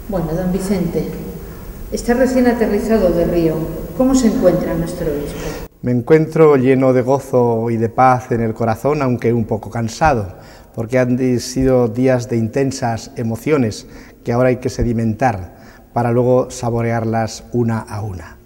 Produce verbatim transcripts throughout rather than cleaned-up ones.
Bueno, don Vicente, está recién aterrizado de Río. ¿Cómo se encuentra nuestro obispo? Me encuentro lleno de gozo y de paz en el corazón, aunque un poco cansado, porque han sido días de intensas emociones que ahora hay que sedimentar para luego saborearlas una a una.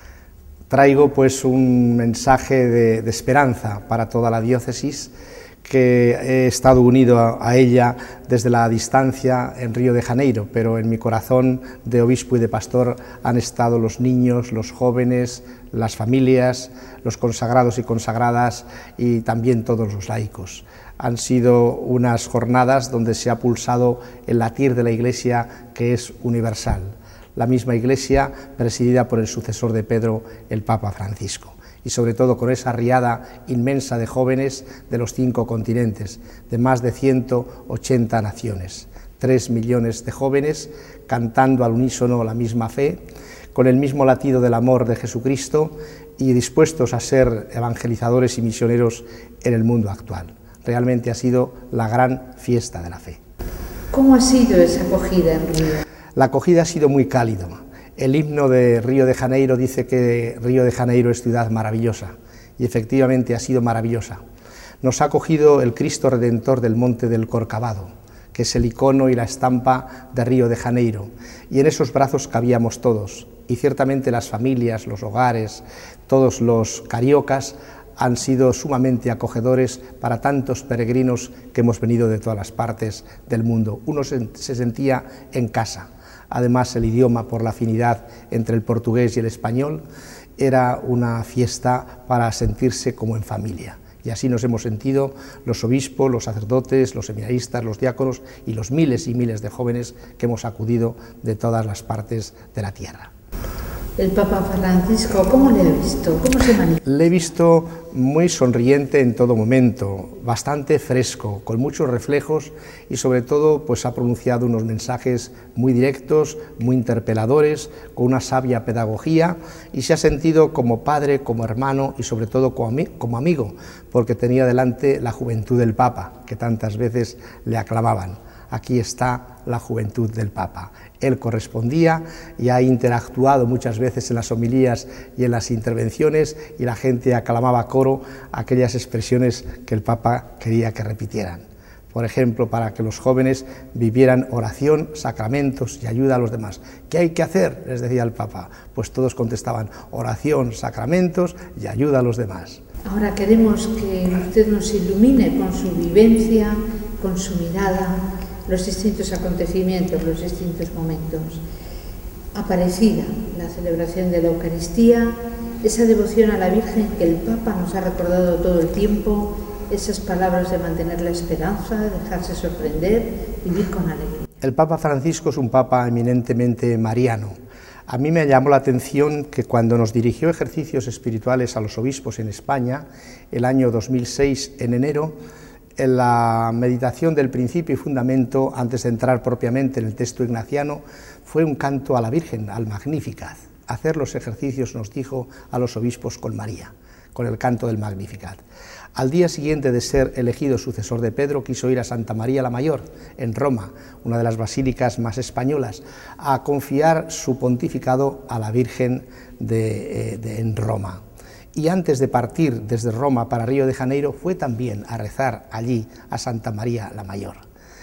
Traigo pues un mensaje de, de esperanza para toda la diócesis, que he estado unido a, a ella desde la distancia en Río de Janeiro, pero en mi corazón de obispo y de pastor han estado los niños, los jóvenes, las familias, los consagrados y consagradas y también todos los laicos. Han sido unas jornadas donde se ha pulsado el latir de la Iglesia, que es universal, la misma Iglesia presidida por el sucesor de Pedro, el Papa Francisco, y sobre todo con esa riada inmensa de jóvenes de los cinco continentes, de más de ciento ochenta naciones, tres millones de jóvenes cantando al unísono la misma fe, con el mismo latido del amor de Jesucristo y dispuestos a ser evangelizadores y misioneros en el mundo actual. Realmente ha sido la gran fiesta de la fe. ¿Cómo ha sido esa acogida en Río? La acogida ha sido muy cálida. El himno de Río de Janeiro dice que Río de Janeiro es ciudad maravillosa, y efectivamente ha sido maravillosa. Nos ha acogido el Cristo Redentor del Monte del Corcovado, que es el icono y la estampa de Río de Janeiro, y en esos brazos cabíamos todos, y ciertamente las familias, los hogares, todos los cariocas han sido sumamente acogedores para tantos peregrinos que hemos venido de todas las partes del mundo. Uno se, se sentía en casa. Además, el idioma, por la afinidad entre el portugués y el español, era una fiesta para sentirse como en familia. Y así nos hemos sentido los obispos, los sacerdotes, los seminaristas, los diáconos y los miles y miles de jóvenes que hemos acudido de todas las partes de la tierra. El Papa Francisco, ¿cómo le ha visto? ¿Cómo se manifiesta? Le he visto muy sonriente en todo momento, bastante fresco, con muchos reflejos y sobre todo pues ha pronunciado unos mensajes muy directos, muy interpeladores, con una sabia pedagogía, y se ha sentido como padre, como hermano y sobre todo como, ami como amigo, porque tenía delante la juventud del Papa, que tantas veces le aclamaban. Aquí está la juventud del Papa. Él correspondía y ha interactuado muchas veces en las homilías y en las intervenciones, y la gente aclamaba a coro aquellas expresiones que el Papa quería que repitieran. Por ejemplo, para que los jóvenes vivieran oración, sacramentos y ayuda a los demás. ¿Qué hay que hacer?, les decía el Papa. Pues todos contestaban: oración, sacramentos y ayuda a los demás. Ahora queremos que usted nos ilumine con su vivencia, con su mirada, los distintos acontecimientos, los distintos momentos. Aparecida, la celebración de la Eucaristía, esa devoción a la Virgen que el Papa nos ha recordado todo el tiempo, esas palabras de mantener la esperanza, de dejarse sorprender, vivir con alegría. El Papa Francisco es un Papa eminentemente mariano. A mí me llamó la atención que cuando nos dirigió ejercicios espirituales a los obispos en España, el año dos mil seis, en enero, en la meditación del principio y fundamento, antes de entrar propiamente en el texto ignaciano, fue un canto a la Virgen, al Magnificat. Hacer los ejercicios, nos dijo, a los obispos con María, con el canto del Magnificat. Al día siguiente de ser elegido sucesor de Pedro, quiso ir a Santa María la Mayor, en Roma, una de las basílicas más españolas, a confiar su pontificado a la Virgen de, de, en Roma. Y antes de partir desde Roma para Río de Janeiro, fue también a rezar allí a Santa María la Mayor.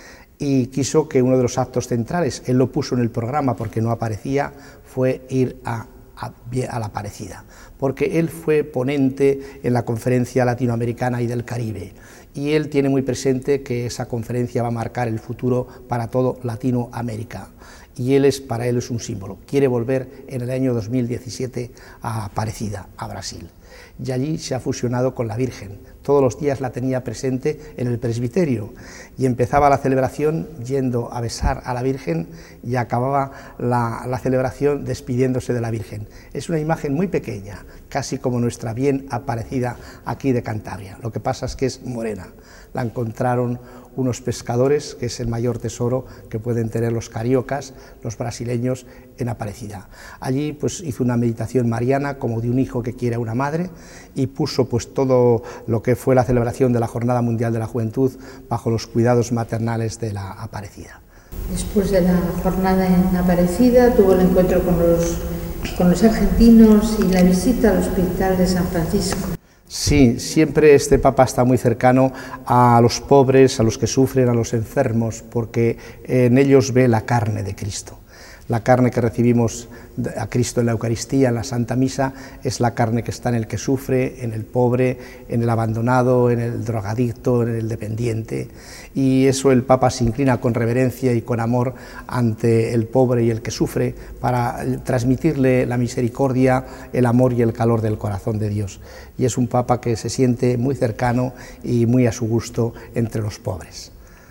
Y quiso que uno de los actos centrales, él lo puso en el programa porque no aparecía, fue ir a, a, a la Aparecida, porque él fue ponente en la conferencia latinoamericana y del Caribe, y él tiene muy presente que esa conferencia va a marcar el futuro para todo Latinoamérica, y él es, para él es un símbolo. Quiere volver en el año dos mil diecisiete a Aparecida, a Brasil, y allí se ha fusionado con la Virgen. Todos los días la tenía presente en el presbiterio, y empezaba la celebración yendo a besar a la Virgen y acababa la, la celebración despidiéndose de la Virgen. Es una imagen muy pequeña, casi como nuestra bien Aparecida aquí de Cantabria. Lo que pasa es que es morena. La encontraron unos pescadores, que es el mayor tesoro que pueden tener los cariocas, los brasileños, en Aparecida. Allí pues hizo una meditación mariana, como de un hijo que quiere a una madre, y puso pues todo lo que fue la celebración de la Jornada Mundial de la Juventud bajo los cuidados maternales de la Aparecida. Después de la jornada en Aparecida, tuvo el encuentro con los, con los argentinos y la visita al Hospital de San Francisco. Sí, siempre este Papa está muy cercano a los pobres, a los que sufren, a los enfermos, porque en ellos ve la carne de Cristo. La carne que recibimos a Cristo en la Eucaristía, en la Santa Misa, es la carne que está en el que sufre, en el pobre, en el abandonado, en el drogadicto, en el dependiente. Y eso el Papa se inclina con reverencia y con amor ante el pobre y el que sufre para transmitirle la misericordia, el amor y el calor del corazón de Dios. Y es un Papa que se siente muy cercano y muy a su gusto entre los pobres.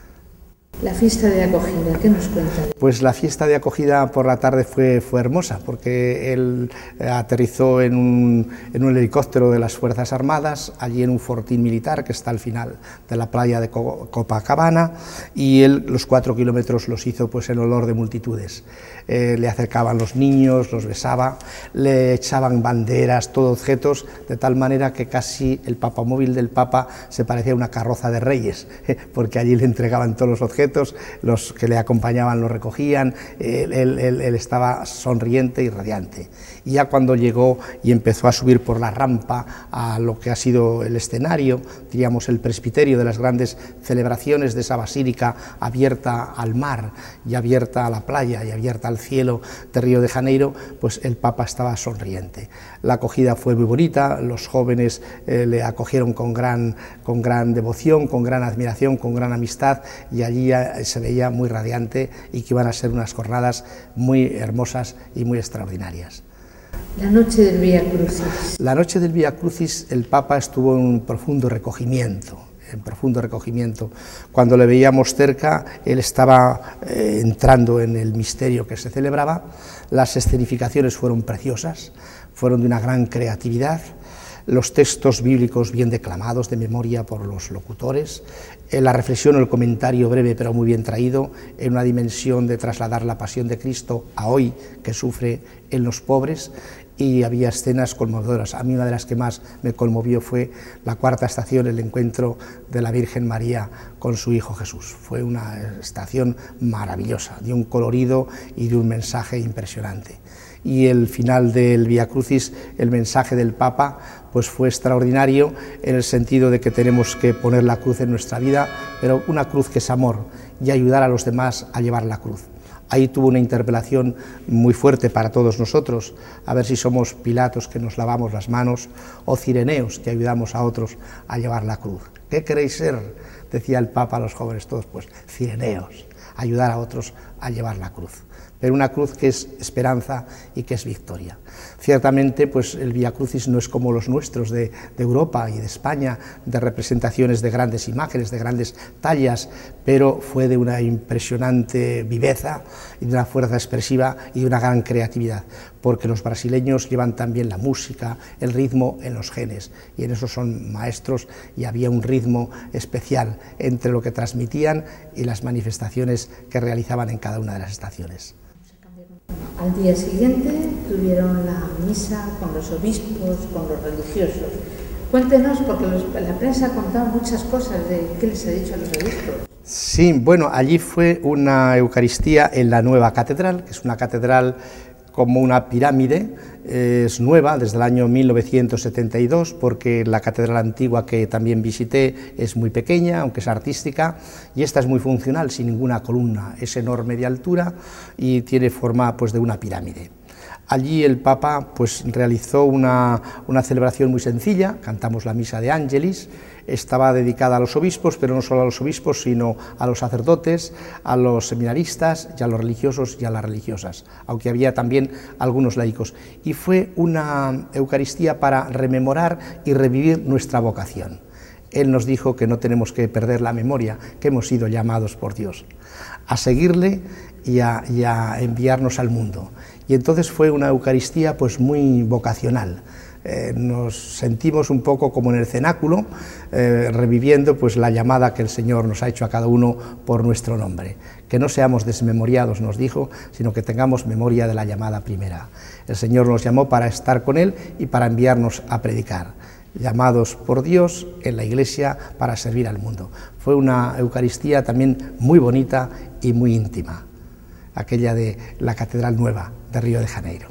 La fiesta de acogida, ¿qué nos cuenta? Pues la fiesta de acogida por la tarde fue, fue hermosa, porque él aterrizó en un, en un helicóptero de las Fuerzas Armadas, allí en un fortín militar que está al final de la playa de Copacabana, y él los cuatro kilómetros los hizo pues en olor de multitudes. Eh, le acercaban los niños, los besaba, le echaban banderas, todos objetos, de tal manera que casi el papamóvil del Papa se parecía a una carroza de reyes, eh, porque allí le entregaban todos los objetos, los que le acompañaban los recogían, él, él, él, él estaba sonriente y radiante. Y ya cuando llegó y empezó a subir por la rampa a lo que ha sido el escenario, diríamos el presbiterio de las grandes celebraciones de esa basílica abierta al mar y abierta a la playa y abierta al cielo de Río de Janeiro, pues el Papa estaba sonriente. La acogida fue muy bonita, los jóvenes eh, le acogieron con gran, con gran devoción, con gran admiración, con gran amistad, y allí se veía muy radiante y que iban a ser unas jornadas muy hermosas y muy extraordinarias. La noche del Vía Crucis. La noche del Vía Crucis el Papa estuvo en un profundo recogimiento, en profundo recogimiento. Cuando le veíamos cerca, él estaba eh, entrando en el misterio que se celebraba. Las escenificaciones fueron preciosas, fueron de una gran creatividad. Los textos bíblicos bien declamados de memoria por los locutores, la reflexión o el comentario breve pero muy bien traído, en una dimensión de trasladar la pasión de Cristo a hoy, que sufre en los pobres, y había escenas conmovedoras. A mí una de las que más me conmovió fue la cuarta estación, el encuentro de la Virgen María con su Hijo Jesús. Fue una estación maravillosa, de un colorido y de un mensaje impresionante. Y el final del Vía Crucis, el mensaje del Papa, pues fue extraordinario en el sentido de que tenemos que poner la cruz en nuestra vida, pero una cruz que es amor, y ayudar a los demás a llevar la cruz. Ahí tuvo una interpelación muy fuerte para todos nosotros, a ver si somos Pilatos que nos lavamos las manos, o cireneos que ayudamos a otros a llevar la cruz. ¿Qué queréis ser?, decía el Papa a los jóvenes todos, pues cireneos, ayudar a otros a llevar la cruz. Pero una cruz que es esperanza y que es victoria. Ciertamente, pues el Vía Crucis no es como los nuestros de, de Europa y de España, de representaciones de grandes imágenes, de grandes tallas, pero fue de una impresionante viveza y de una fuerza expresiva y de una gran creatividad, porque los brasileños llevan también la música, el ritmo en los genes, y en eso son maestros, y había un ritmo especial entre lo que transmitían y las manifestaciones que realizaban en cada una de las estaciones. Al día siguiente tuvieron la misa con los obispos, con los religiosos. Cuéntenos, porque los, la prensa ha contado muchas cosas de qué les ha dicho a los obispos. Sí, bueno, allí fue una Eucaristía en la nueva catedral, que es una catedral como una pirámide, es nueva desde el año mil novecientos setenta y dos, porque la catedral antigua que también visité es muy pequeña, aunque es artística, y esta es muy funcional, sin ninguna columna, es enorme de altura y tiene forma pues de una pirámide. Allí el Papa pues realizó una, una celebración muy sencilla, cantamos la misa de Ángelis, estaba dedicada a los obispos, pero no solo a los obispos, sino a los sacerdotes, a los seminaristas y a los religiosos y a las religiosas, aunque había también algunos laicos. Y fue una Eucaristía para rememorar y revivir nuestra vocación. Él nos dijo que no tenemos que perder la memoria, que hemos sido llamados por Dios a seguirle y a, y a enviarnos al mundo. Y entonces fue una Eucaristía pues muy vocacional. Eh, nos sentimos un poco como en el cenáculo, eh, reviviendo pues la llamada que el Señor nos ha hecho a cada uno por nuestro nombre. Que no seamos desmemoriados, nos dijo, sino que tengamos memoria de la llamada primera. El Señor nos llamó para estar con Él y para enviarnos a predicar, llamados por Dios en la Iglesia para servir al mundo. Fue una Eucaristía también muy bonita y muy íntima. aquella de la Catedral Nueva de Río de Janeiro.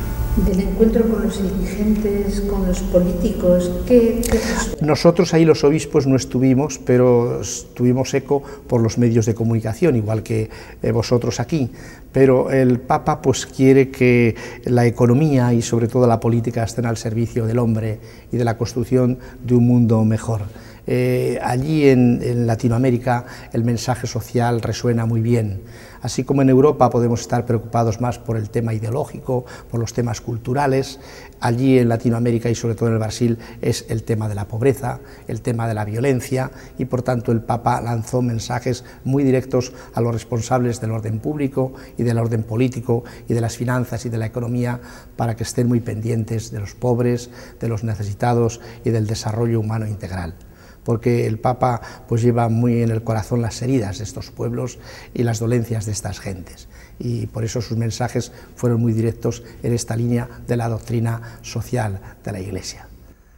Del encuentro con los dirigentes, con los políticos, ¿qué, qué pasó? Nosotros ahí los obispos no estuvimos, pero tuvimos eco por los medios de comunicación, igual que eh, vosotros aquí. Pero el Papa pues quiere que la economía y sobre todo la política estén al servicio del hombre y de la construcción de un mundo mejor. Eh, allí en, en Latinoamérica el mensaje social resuena muy bien. Así como en Europa podemos estar preocupados más por el tema ideológico, por los temas culturales, allí en Latinoamérica y sobre todo en el Brasil es el tema de la pobreza, el tema de la violencia, y por tanto el Papa lanzó mensajes muy directos a los responsables del orden público y del orden político y de las finanzas y de la economía para que estén muy pendientes de los pobres, de los necesitados y del desarrollo humano integral. Porque el Papa pues lleva muy en el corazón las heridas de estos pueblos y las dolencias de estas gentes, y por eso sus mensajes fueron muy directos en esta línea de la doctrina social de la Iglesia.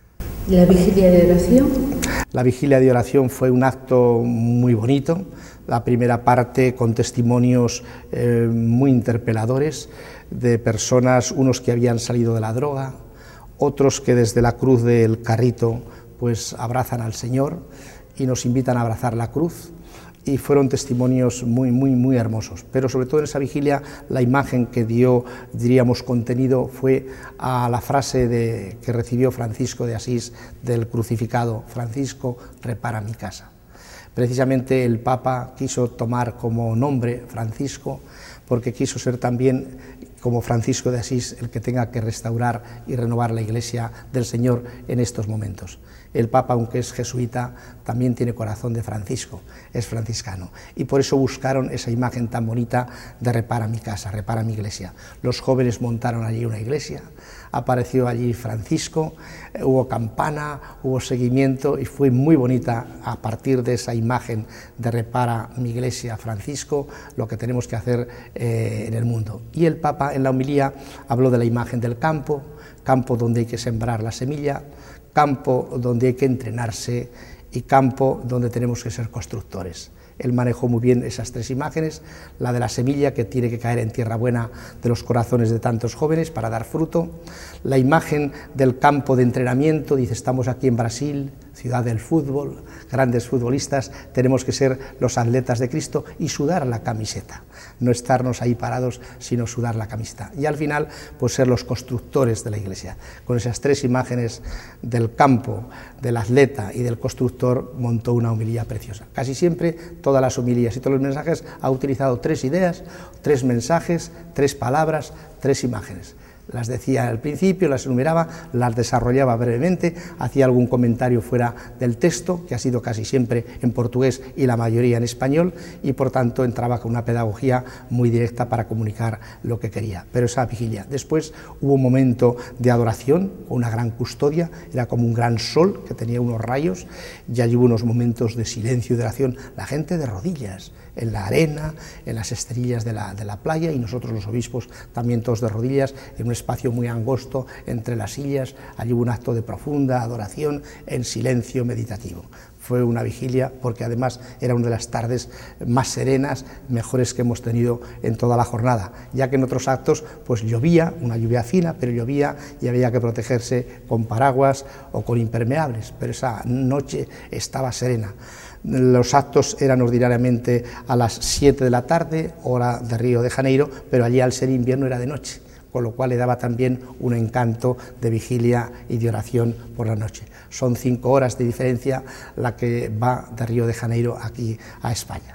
¿Y la vigilia de oración? La vigilia de oración fue un acto muy bonito, la primera parte con testimonios eh, muy interpeladores de personas, unos que habían salido de la droga, otros que desde la cruz del Carrito pues abrazan al Señor y nos invitan a abrazar la cruz, y fueron testimonios muy, muy, muy hermosos. Pero sobre todo en esa vigilia la imagen que dio, diríamos, contenido fue a la frase de, que recibió Francisco de Asís del crucificado: Francisco, repara mi casa. Precisamente el Papa quiso tomar como nombre Francisco porque quiso ser también, como Francisco de Asís, el que tenga que restaurar y renovar la Iglesia del Señor en estos momentos. El Papa, aunque es jesuita, también tiene corazón de Francisco, es franciscano, y por eso buscaron esa imagen tan bonita de repara mi casa, repara mi iglesia. Los jóvenes montaron allí una iglesia, apareció allí Francisco, hubo campana, hubo seguimiento, y fue muy bonita a partir de esa imagen de repara mi iglesia, Francisco, lo que tenemos que hacer eh, en el mundo. Y el Papa en la homilía habló de la imagen del campo, campo donde hay que sembrar la semilla, campo donde hay que entrenarse y campo donde tenemos que ser constructores. Él manejó muy bien esas tres imágenes, la de la semilla que tiene que caer en tierra buena de los corazones de tantos jóvenes para dar fruto, la imagen del campo de entrenamiento, dice, estamos aquí en Brasil, ciudad del fútbol, grandes futbolistas, tenemos que ser los atletas de Cristo y sudar la camiseta, no estarnos ahí parados, sino sudar la camiseta. Y al final, pues ser los constructores de la Iglesia. Con esas tres imágenes del campo, del atleta y del constructor, montó una homilía preciosa. Casi siempre, todas las homilías y todos los mensajes, ha utilizado tres ideas, tres mensajes, tres palabras, tres imágenes. Las decía al principio, las enumeraba, las desarrollaba brevemente, hacía algún comentario fuera del texto, que ha sido casi siempre en portugués y la mayoría en español, y por tanto entraba con una pedagogía muy directa para comunicar lo que quería. Pero esa vigilia. Después hubo un momento de adoración, con una gran custodia, era como un gran sol que tenía unos rayos, y allí hubo unos momentos de silencio y de oración, la gente de rodillas, en la arena, en las esterillas de la, de la playa, y nosotros los obispos también todos de rodillas, en un espacio muy angosto entre las sillas. Allí hubo un acto de profunda adoración en silencio meditativo. Fue una vigilia porque además era una de las tardes más serenas, mejores que hemos tenido en toda la jornada, ya que en otros actos pues llovía, una lluvia fina, pero llovía y había que protegerse con paraguas o con impermeables, pero esa noche estaba serena. Los actos eran ordinariamente a las siete de la tarde, hora de Río de Janeiro, pero allí al ser invierno era de noche, con lo cual le daba también un encanto de vigilia y de oración por la noche. Son cinco horas de diferencia la que va de Río de Janeiro aquí a España.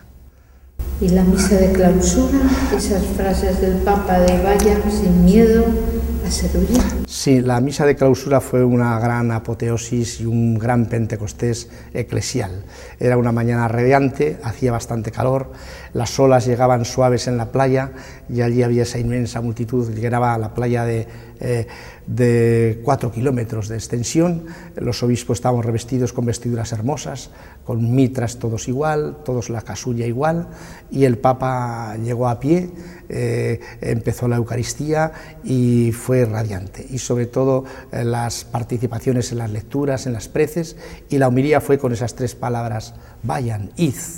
Y la misa de clausura, esas frases del Papa de vayan sin miedo a servir. Sí, la misa de clausura fue una gran apoteosis y un gran Pentecostés eclesial. Era una mañana radiante, hacía bastante calor, las olas llegaban suaves en la playa y allí había esa inmensa multitud que llegaba a la playa de, eh, de cuatro kilómetros de extensión. Los obispos estaban revestidos con vestiduras hermosas, con mitras todos igual, todos la casulla igual, y el Papa llegó a pie, eh, empezó la Eucaristía y fue radiante, y sobre todo eh, las participaciones en las lecturas, en las preces, y la homilía fue con esas tres palabras: vayan, id,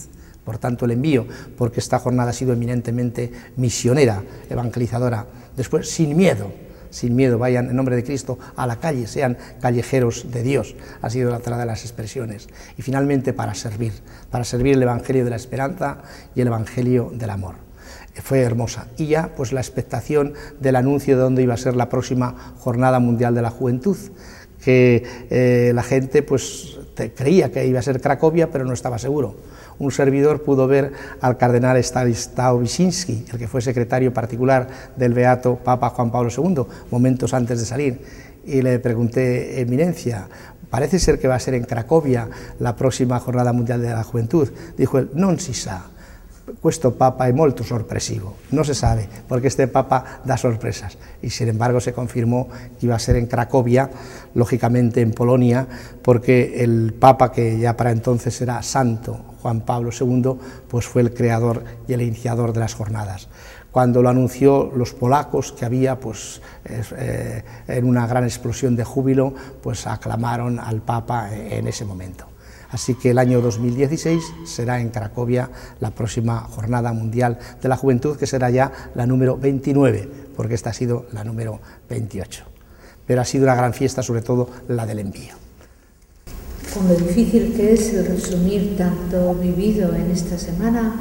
Por tanto, el envío, porque esta jornada ha sido eminentemente misionera, evangelizadora. Después, sin miedo, sin miedo, vayan en nombre de Cristo a la calle, sean callejeros de Dios, ha sido otra de las expresiones. Y finalmente, para servir, para servir el Evangelio de la esperanza y el Evangelio del amor. Fue hermosa. Y ya, pues la expectación del anuncio de dónde iba a ser la próxima Jornada Mundial de la Juventud, que eh, la gente pues te, creía que iba a ser Cracovia, pero no estaba seguro. Un servidor pudo ver al cardenal Stanislao Wyszynski, el que fue secretario particular del beato Papa Juan Pablo segundo, momentos antes de salir, y le pregunté: Eminencia, parece ser que va a ser en Cracovia la próxima Jornada Mundial de la Juventud. Dijo él: non si sa. Questo Papa è molto sorpresivo, no se sabe, porque este Papa da sorpresas, y sin embargo se confirmó que iba a ser en Cracovia, lógicamente en Polonia, porque el Papa, que ya para entonces era santo, Juan Pablo segundo, pues fue el creador y el iniciador de las jornadas. Cuando lo anunció, los polacos que había, pues eh, en una gran explosión de júbilo, pues aclamaron al Papa en ese momento. Así que el año dos mil dieciséis será en Cracovia la próxima Jornada Mundial de la Juventud, que será ya la número veintinueve, porque esta ha sido la número veintiocho. Pero ha sido una gran fiesta, sobre todo la del envío. Con lo difícil que es el resumir tanto vivido en esta semana,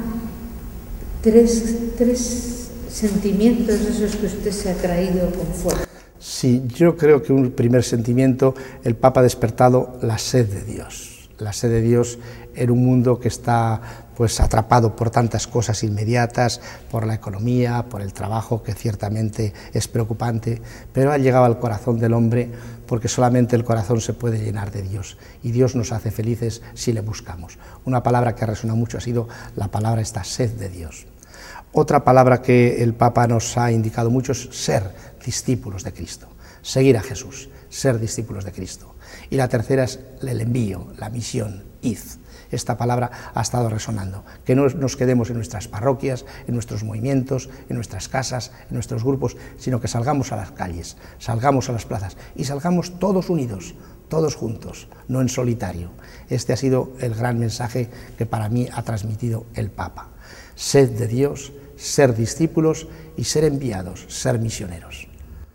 tres, tres sentimientos esos que usted se ha traído con fuerza. Sí, yo creo que un primer sentimiento, el Papa ha despertado la sed de Dios. La sed de Dios en un mundo que está pues atrapado por tantas cosas inmediatas, por la economía, por el trabajo, que ciertamente es preocupante, pero ha llegado al corazón del hombre, porque solamente el corazón se puede llenar de Dios, y Dios nos hace felices si le buscamos. Una palabra que resuena mucho ha sido la palabra esta, sed de Dios. Otra palabra que el Papa nos ha indicado mucho es ser discípulos de Cristo, seguir a Jesús, ser discípulos de Cristo. Y la tercera es el envío, la misión, id. Esta palabra ha estado resonando, que no nos quedemos en nuestras parroquias, en nuestros movimientos, en nuestras casas, en nuestros grupos, sino que salgamos a las calles, salgamos a las plazas y salgamos todos unidos, todos juntos, no en solitario. Este ha sido el gran mensaje que para mí ha transmitido el Papa. Sed de Dios, ser discípulos y ser enviados, ser misioneros.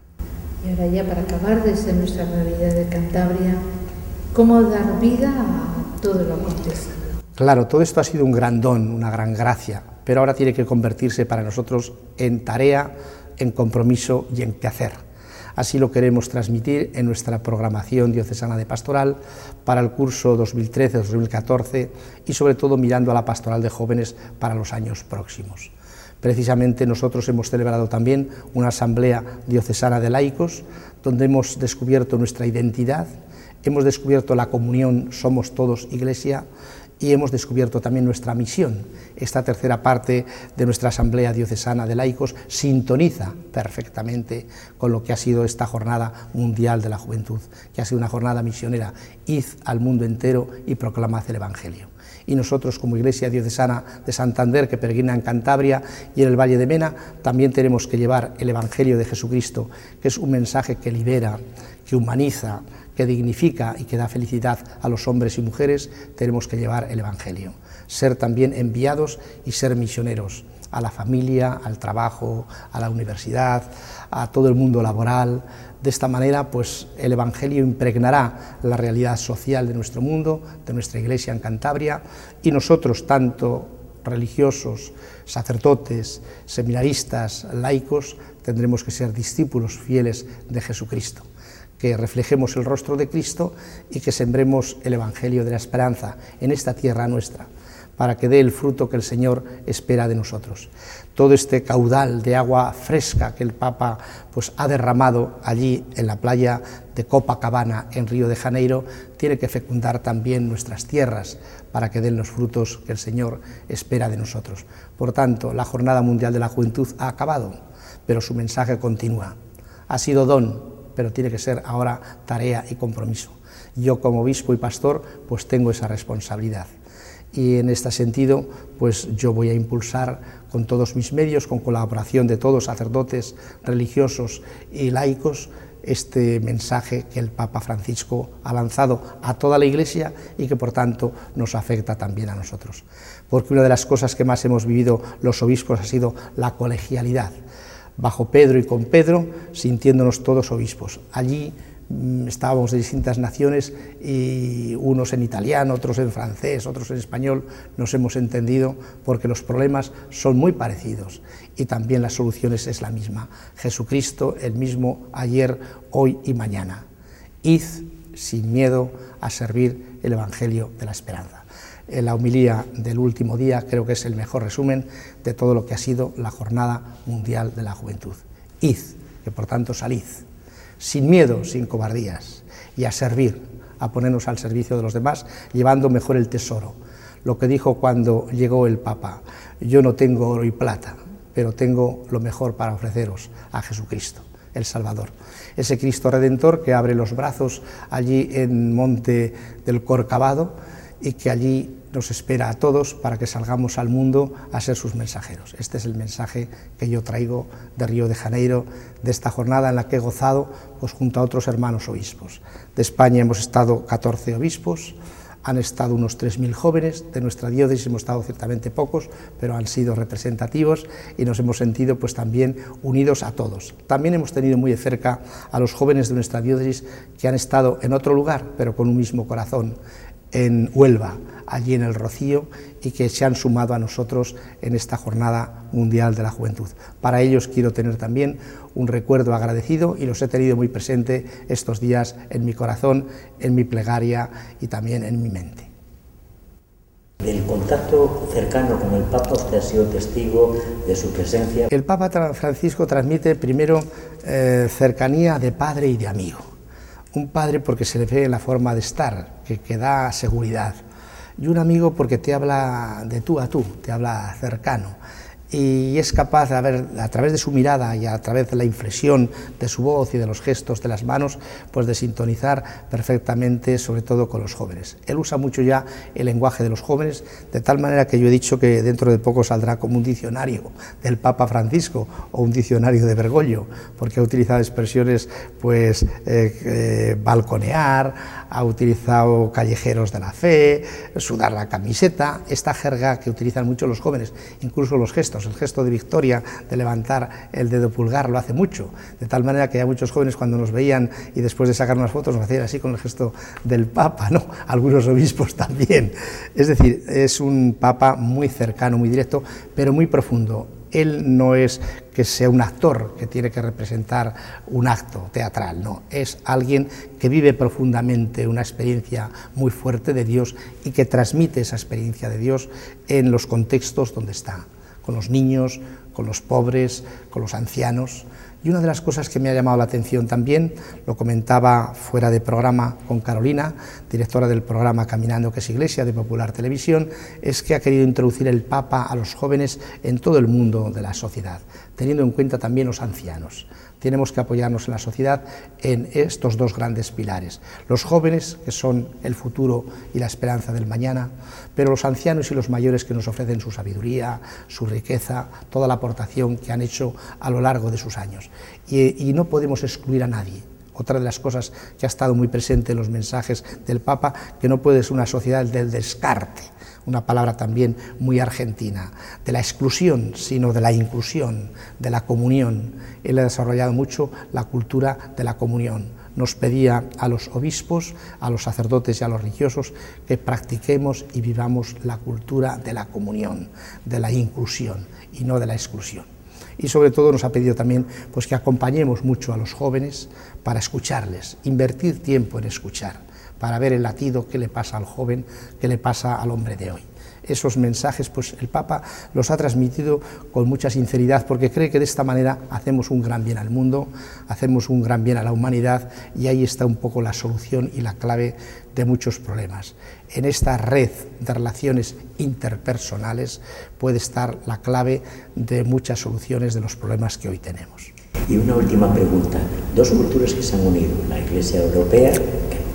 Y ahora ya para acabar, desde nuestra realidad de Cantabria, ¿cómo dar vida a todo lo acontecido? Claro, todo esto ha sido un gran don, una gran gracia, pero ahora tiene que convertirse para nosotros en tarea, en compromiso y en quehacer. Así lo queremos transmitir en nuestra programación diocesana de pastoral para el curso dos mil trece dos mil catorce y sobre todo mirando a la pastoral de jóvenes para los años próximos. Precisamente nosotros hemos celebrado también una asamblea diocesana de laicos, donde hemos descubierto nuestra identidad, hemos descubierto la comunión, somos todos Iglesia, y hemos descubierto también nuestra misión. Esta tercera parte de nuestra asamblea diocesana de laicos sintoniza perfectamente con lo que ha sido esta Jornada Mundial de la Juventud, que ha sido una jornada misionera. Id al mundo entero y proclamad el Evangelio. Y nosotros, como Iglesia Diocesana de Santander, que peregrina en Cantabria y en el Valle de Mena, también tenemos que llevar el Evangelio de Jesucristo, que es un mensaje que libera, que humaniza, que dignifica y que da felicidad a los hombres y mujeres. Tenemos que llevar el Evangelio, ser también enviados y ser misioneros a la familia, al trabajo, a la universidad, a todo el mundo laboral. De esta manera, pues el Evangelio impregnará la realidad social de nuestro mundo, de nuestra Iglesia en Cantabria, y nosotros, tanto religiosos, sacerdotes, seminaristas, laicos, tendremos que ser discípulos fieles de Jesucristo, que reflejemos el rostro de Cristo y que sembremos el Evangelio de la esperanza en esta tierra nuestra, para que dé el fruto que el Señor espera de nosotros. Todo este caudal de agua fresca que el Papa pues, ha derramado allí en la playa de Copacabana, en Río de Janeiro, tiene que fecundar también nuestras tierras para que den los frutos que el Señor espera de nosotros. Por tanto, la Jornada Mundial de la Juventud ha acabado, pero su mensaje continúa. Ha sido don, pero tiene que ser ahora tarea y compromiso. Yo, como obispo y pastor, pues tengo esa responsabilidad. Y en este sentido, pues yo voy a impulsar con todos mis medios, con colaboración de todos, sacerdotes, religiosos y laicos, este mensaje que el Papa Francisco ha lanzado a toda la Iglesia y que por tanto nos afecta también a nosotros. Porque una de las cosas que más hemos vivido los obispos ha sido la colegialidad. Bajo Pedro y con Pedro, sintiéndonos todos obispos. Allí mmm, estábamos de distintas naciones y unos en italiano, otros en francés, otros en español, nos hemos entendido porque los problemas son muy parecidos y también las soluciones es la misma. Jesucristo, el mismo ayer, hoy y mañana. Id sin miedo a servir el Evangelio de la esperanza. En la homilía del último día creo que es el mejor resumen de todo lo que ha sido la Jornada Mundial de la Juventud. Id, que por tanto salid, sin miedo, sin cobardías, y a servir, a ponernos al servicio de los demás, llevando mejor el tesoro. Lo que dijo cuando llegó el Papa: yo no tengo oro y plata, pero tengo lo mejor para ofreceros, a Jesucristo, el Salvador. Ese Cristo Redentor que abre los brazos allí en Monte del Corcovado y que allí nos espera a todos para que salgamos al mundo a ser sus mensajeros. Este es el mensaje que yo traigo de Río de Janeiro, de esta jornada en la que he gozado pues, junto a otros hermanos obispos. De España hemos estado catorce obispos, han estado unos tres mil jóvenes, de nuestra diócesis hemos estado ciertamente pocos, pero han sido representativos y nos hemos sentido pues, también unidos a todos. También hemos tenido muy de cerca a los jóvenes de nuestra diócesis que han estado en otro lugar, pero con un mismo corazón, en Huelva, allí en el Rocío, y que se han sumado a nosotros en esta Jornada Mundial de la Juventud. Para ellos quiero tener también un recuerdo agradecido y los he tenido muy presente estos días en mi corazón, en mi plegaria y también en mi mente. Del contacto cercano con el Papa, usted ha sido testigo de su presencia. El Papa Francisco transmite primero eh, cercanía de padre y de amigo. Un padre porque se le ve en la forma de estar, que, que da seguridad, y un amigo porque te habla de tú a tú, te habla cercano, y es capaz de ver, a través de su mirada y a través de la inflexión de su voz y de los gestos de las manos, pues de sintonizar perfectamente, sobre todo con los jóvenes. Él usa mucho ya el lenguaje de los jóvenes, de tal manera que yo he dicho que dentro de poco saldrá como un diccionario del Papa Francisco o un diccionario de Bergoglio, porque ha utilizado expresiones, pues, eh, eh, balconear, ha utilizado callejeros de la fe, sudar la camiseta, esta jerga que utilizan mucho los jóvenes, incluso los gestos. El gesto de victoria, de levantar el dedo pulgar, lo hace mucho, de tal manera que ya muchos jóvenes cuando nos veían y después de sacar unas fotos nos hacían así con el gesto del Papa, ¿no? Algunos obispos también. Es decir, es un Papa muy cercano, muy directo, pero muy profundo. Él no es que sea un actor que tiene que representar un acto teatral, no, es alguien que vive profundamente una experiencia muy fuerte de Dios y que transmite esa experiencia de Dios en los contextos donde está, con los niños, con los pobres, con los ancianos. Y una de las cosas que me ha llamado la atención también, lo comentaba fuera de programa con Carolina, directora del programa Caminando que es Iglesia de Popular Televisión, es que ha querido introducir el Papa a los jóvenes en todo el mundo de la sociedad, teniendo en cuenta también los ancianos. Tenemos que apoyarnos en la sociedad en estos dos grandes pilares. Los jóvenes, que son el futuro y la esperanza del mañana, pero los ancianos y los mayores que nos ofrecen su sabiduría, su riqueza, toda la aportación que han hecho a lo largo de sus años. Y, y no podemos excluir a nadie. Otra de las cosas que ha estado muy presente en los mensajes del Papa, que no puede ser una sociedad del descarte, una palabra también muy argentina, de la exclusión, sino de la inclusión, de la comunión. Él ha desarrollado mucho la cultura de la comunión. Nos pedía a los obispos, a los sacerdotes y a los religiosos que practiquemos y vivamos la cultura de la comunión, de la inclusión y no de la exclusión. Y sobre todo nos ha pedido también pues, que acompañemos mucho a los jóvenes para escucharles, invertir tiempo en escuchar, para ver el latido que le pasa al joven, que le pasa al hombre de hoy. Esos mensajes, pues el Papa los ha transmitido con mucha sinceridad, porque cree que de esta manera hacemos un gran bien al mundo, hacemos un gran bien a la humanidad, y ahí está un poco la solución y la clave de muchos problemas. En esta red de relaciones interpersonales puede estar la clave de muchas soluciones de los problemas que hoy tenemos. Y una última pregunta. Dos culturas que se han unido, la Iglesia Europea, que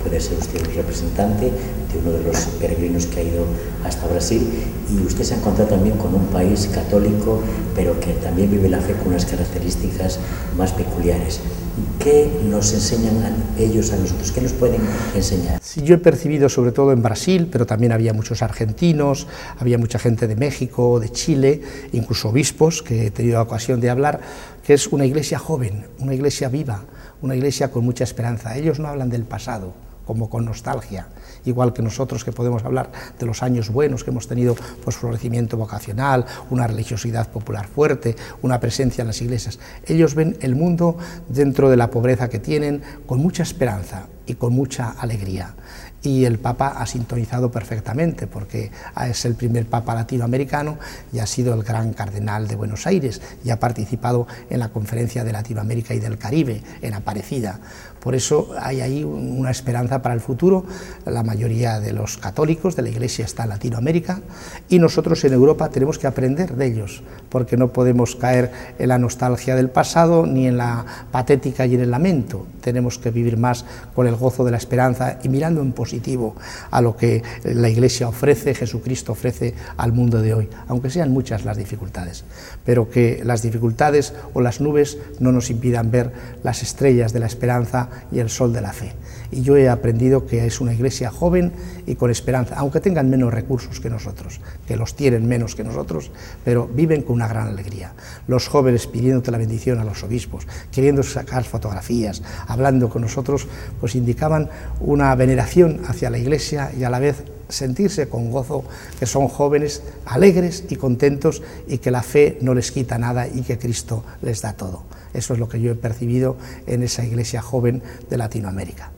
puede ser usted el representante de uno de los peregrinos que ha ido hasta Brasil, y usted se ha encontrado también con un país católico, pero que también vive la fe con unas características más peculiares. ¿Qué nos enseñan a ellos a nosotros? ¿Qué nos pueden enseñar? Sí, yo he percibido, sobre todo en Brasil, pero también había muchos argentinos, había mucha gente de México, de Chile, incluso obispos, que he tenido la ocasión de hablar, que es una iglesia joven, una iglesia viva, una iglesia con mucha esperanza. Ellos no hablan del pasado como con nostalgia, igual que nosotros, que podemos hablar de los años buenos que hemos tenido, pues florecimiento vocacional, una religiosidad popular fuerte, una presencia en las iglesias. Ellos ven el mundo dentro de la pobreza que tienen con mucha esperanza y con mucha alegría. Y el Papa ha sintonizado perfectamente, porque es el primer Papa latinoamericano y ha sido el gran cardenal de Buenos Aires y ha participado en la Conferencia de Latinoamérica y del Caribe, en Aparecida. Por eso hay ahí una esperanza para el futuro. La mayoría de los católicos de la Iglesia está en Latinoamérica y nosotros en Europa tenemos que aprender de ellos, porque no podemos caer en la nostalgia del pasado ni en la patética y en el lamento. Tenemos que vivir más con el gozo de la esperanza y mirando en positivo a lo que la Iglesia ofrece, Jesucristo ofrece al mundo de hoy, aunque sean muchas las dificultades, pero que las dificultades o las nubes no nos impidan ver las estrellas de la esperanza y el sol de la fe. Y yo he aprendido que es una iglesia joven y con esperanza, aunque tengan menos recursos que nosotros, que los tienen menos que nosotros, pero viven con una gran alegría. Los jóvenes pidiéndote la bendición a los obispos, queriendo sacar fotografías, hablando con nosotros, pues indicaban una veneración hacia la iglesia y a la vez sentirse con gozo, que son jóvenes alegres y contentos y que la fe no les quita nada y que Cristo les da todo. Eso es lo que yo he percibido en esa iglesia joven de Latinoamérica.